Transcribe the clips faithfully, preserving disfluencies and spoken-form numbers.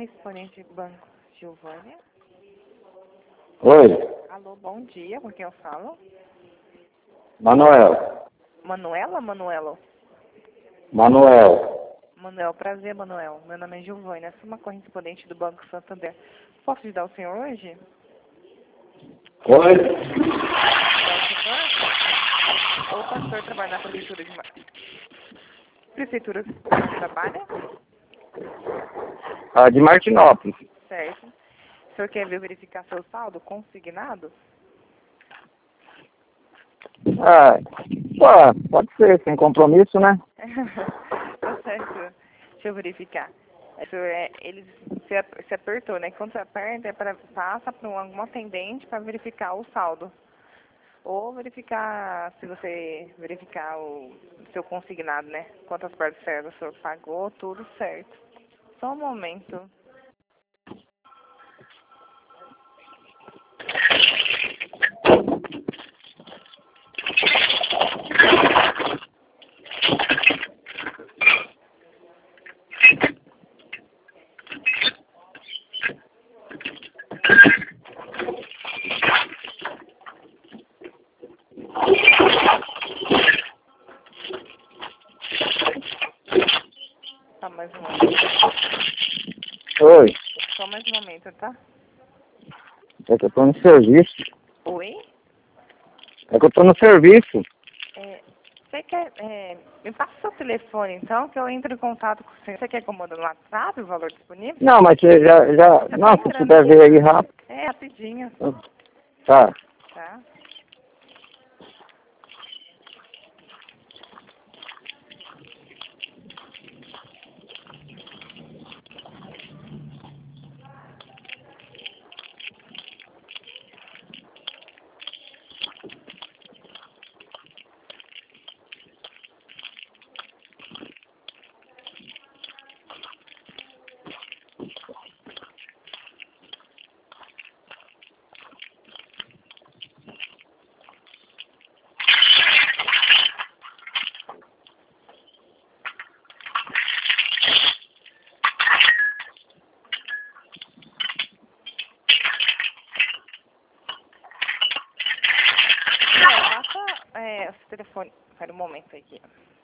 correspondente Banco Giovânia. Oi, Alô, bom dia, com quem eu falo? Manuel. Manuela, Manuelo? Manuel. Manuel, prazer, Manuel. Meu nome é Giovânia, sou uma correspondente do Banco Santander. Posso ajudar o senhor hoje? Oi, Ajudar o senhor? Ou o pastor trabalha na prefeitura de Mar... Prefeitura que o senhor trabalha? ah, de Martinópolis. Certo. O senhor quer ver verificar seu saldo consignado? Ah, pô, pode ser, sem compromisso, né? Tá certo. Deixa eu verificar. É, senhor, é, ele se, ap- se apertou, né? Quando você aperta, é pra, passa para um, algum atendente para verificar o saldo. Ou verificar, se você verificar o seu consignado, né? Quantas parcelas o senhor pagou, tudo certo. Só um momento. Só mais um momento. Oi, Só mais um momento, tá? é que eu tô no serviço. Oi? É que eu tô no serviço. É, você quer... É, me passa seu telefone, então, que eu entro em contato com você. Você quer que eu mande no WhatsApp o valor disponível? Não, mas você já, já, Você tá não, se entrando puder aqui, ver aí né? rápido. É, rapidinho, Tá. tá? É, passa é, o seu telefone. Espera um momento aqui.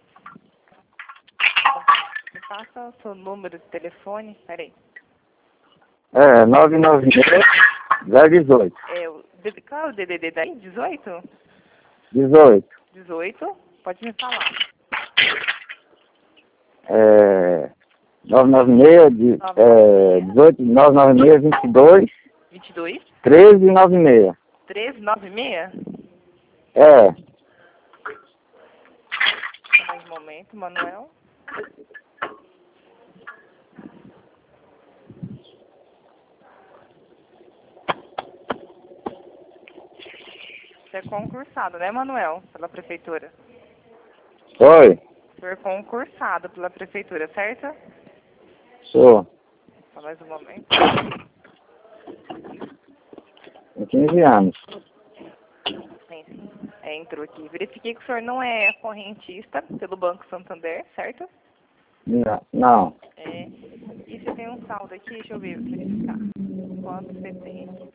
Me passa o seu número de telefone. Espera aí. É, nove nove seis, zero dezoito. É, o, D- qual é o D D D daí? dezoito? dezoito. dezoito? Pode me falar. É, nove nove seis, de- é, dezoito, nove nove seis, vinte e dois, vinte e dois? treze, nove seis. treze nove seis? É, Só mais um momento, Manuel. Você é concursado, né, Manuel? Pela prefeitura. oi, Você é concursado pela prefeitura, certo? sou. Só mais um momento. Tem quinze anos. Sim, sim. É, entrou aqui. Verifiquei que o senhor não é correntista pelo Banco Santander, certo? Não, não. É. E você tem um saldo aqui, deixa eu ver, verificar. Quanto você tem aqui?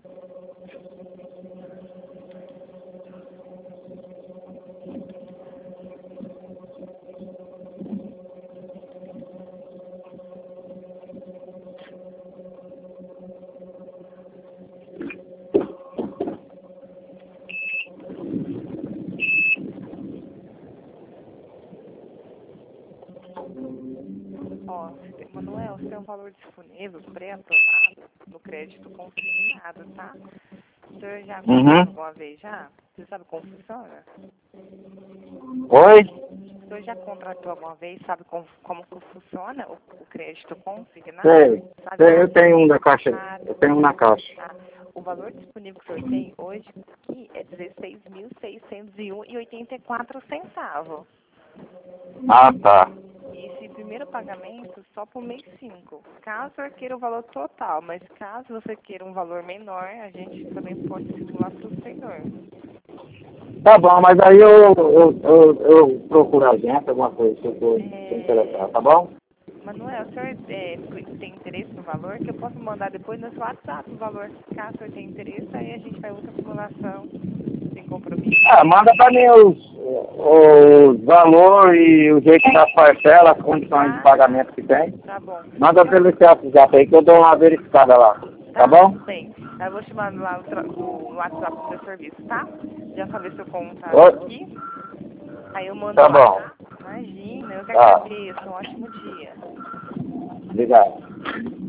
Ó, você tem- Manuel, você tem um valor disponível pré-aprovado no crédito consignado, tá? O senhor já Uhum. contratou alguma vez já? Você sabe como funciona? Oi? O senhor já contratou alguma vez? Sabe como, como que funciona o, o crédito consignado? Sei. Sabe? Sei, eu tenho um da caixa. Ah, Eu tenho um na caixa. tá. O valor disponível que o senhor tem hoje aqui é dezesseis mil seiscentos e um e oitenta e quatro centavos. Ah, tá. E esse primeiro pagamento só para o mês cinco. Caso eu queira o valor total, mas caso você queira um valor menor, a gente também pode simular para o senhor. Tá bom, mas aí eu, eu, eu, eu procuro a agência, alguma coisa, se eu for É, interessar, tá bom? Manuel, o senhor é, tem interesse no valor? Que eu posso mandar depois no seu WhatsApp o valor. Caso o senhor tenha interesse, aí a gente faz outra simulação sem compromisso. Ah, manda pra mim os, os valores e o jeito das parcelas, as condições de pagamento que tem. Tá bom. Manda pelo esse WhatsApp aí que eu dou uma verificada lá. Tá, tá bom? Bem, eu vou te mandar lá o, o WhatsApp do seu serviço, tá? Já falei seu contato Oi? aqui. Aí eu mando Tá lá. bom. Imagina, eu que Tá. agradeço. Um ótimo dia. Obrigado.